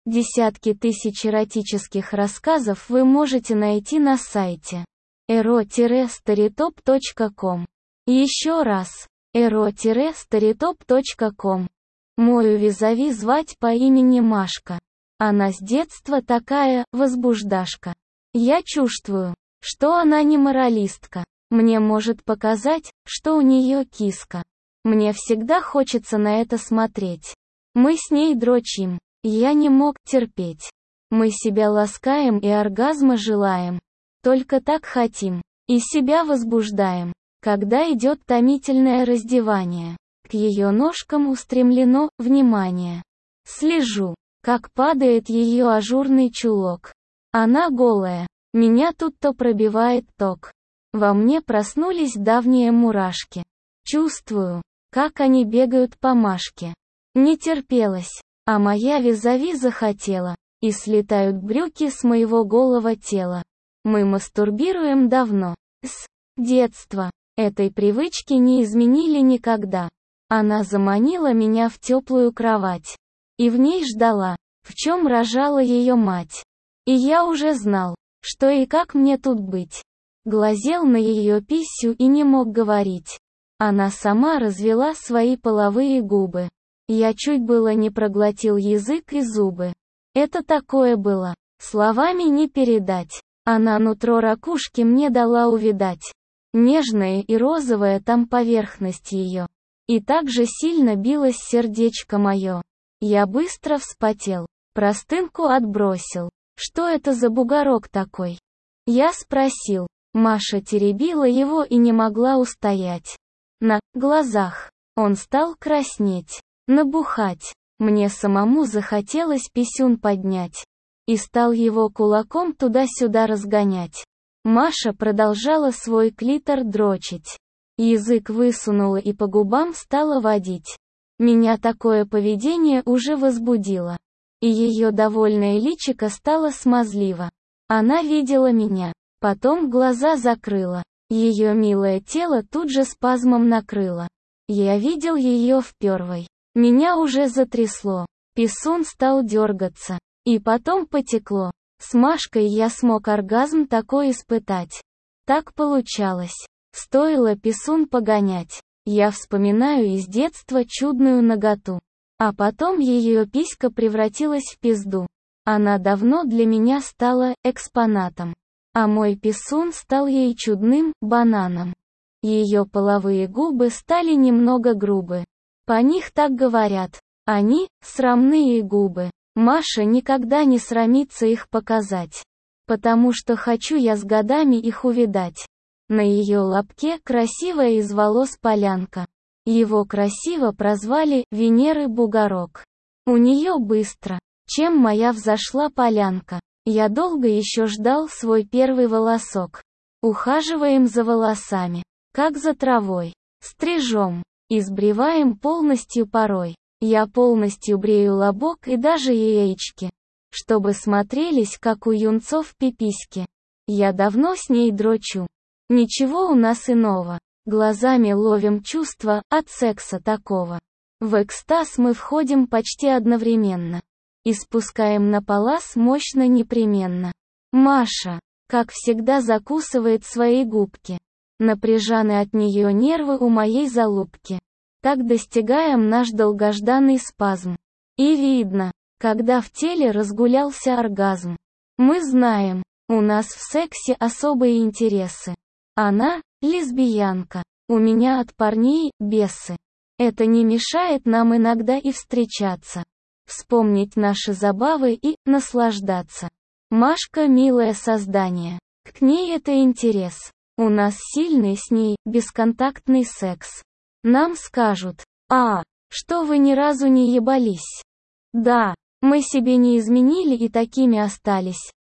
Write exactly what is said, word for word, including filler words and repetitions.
Десятки тысяч эротических рассказов вы можете найти на сайте эро старитоп точка ком. Еще раз, эро старитоп точка ком. Мою визави звать по имени Машка. Она с детства такая возбуждашка. Я чувствую, что она не моралистка. Мне может показать, что у нее киска. Мне всегда хочется на это смотреть. Мы с ней дрочим. Я не мог терпеть. Мы себя ласкаем и оргазма желаем. Только так хотим. И себя возбуждаем. Когда идет томительное раздевание. К ее ножкам устремлено внимание. Слежу, как падает ее ажурный чулок. Она голая. Меня тут то пробивает ток. Во мне проснулись давние мурашки. Чувствую, как они бегают по Машке. Не терпелось. А моя визави захотела, и слетают брюки с моего голого тела. Мы мастурбируем давно. С детства. Этой привычки не изменили никогда. Она заманила меня в теплую кровать. И в ней ждала, в чем рожала ее мать. И я уже знал, что и как мне тут быть. Глазел на ее писю и не мог говорить. Она сама развела свои половые губы. Я чуть было не проглотил язык и зубы. Это такое было, словами не передать. Она нутро ракушки мне дала увидать. Нежная и розовая там поверхность ее. И так же сильно билось сердечко мое. Я быстро вспотел, простынку отбросил. Что это за бугорок такой? Я спросил. Маша теребила его и не могла устоять. На глазах он стал краснеть. Набухать. Мне самому захотелось писюн поднять. И стал его кулаком туда-сюда разгонять. Маша продолжала свой клитор дрочить. Язык высунула и по губам стала водить. Меня такое поведение уже возбудило. И ее довольное личико стало смазливо. Она видела меня. Потом глаза закрыла. Ее милое тело тут же спазмом накрыло. Я видел ее впервой. Меня уже затрясло. Писун стал дергаться. И потом потекло. С Машкой я смог оргазм такой испытать. Так получалось. Стоило писун погонять. Я вспоминаю из детства чудную наготу. А потом ее писька превратилась в пизду. Она давно для меня стала экспонатом. А мой писун стал ей чудным бананом. Ее половые губы стали немного грубы. По них так говорят. Они – срамные губы. Маша никогда не срамится их показать. Потому что хочу я с годами их увидать. На ее лобке красивая из волос полянка. Его красиво прозвали Венеры бугорок. У нее быстро, чем моя взошла полянка. Я долго еще ждал свой первый волосок. Ухаживаем за волосами, как за травой. Стрижем. Избриваем полностью порой. Я полностью брею лобок и даже яички. Чтобы смотрелись, как у юнцов пиписьки. Я давно с ней дрочу. Ничего у нас иного. Глазами ловим чувства от секса такого. В экстаз мы входим почти одновременно. И спускаем на палас мощно непременно. Маша, как всегда, закусывает свои губки. Напряжены от нее нервы у моей залупки. Так достигаем наш долгожданный спазм. И видно, когда в теле разгулялся оргазм. Мы знаем, у нас в сексе особые интересы. Она – лесбиянка. У меня от парней – бесы. Это не мешает нам иногда и встречаться. Вспомнить наши забавы и наслаждаться. Машка – милое создание. К ней это интерес. У нас сильный с ней, бесконтактный секс. Нам скажут: а, что вы ни разу не ебались? Да, мы себе не изменили и такими остались.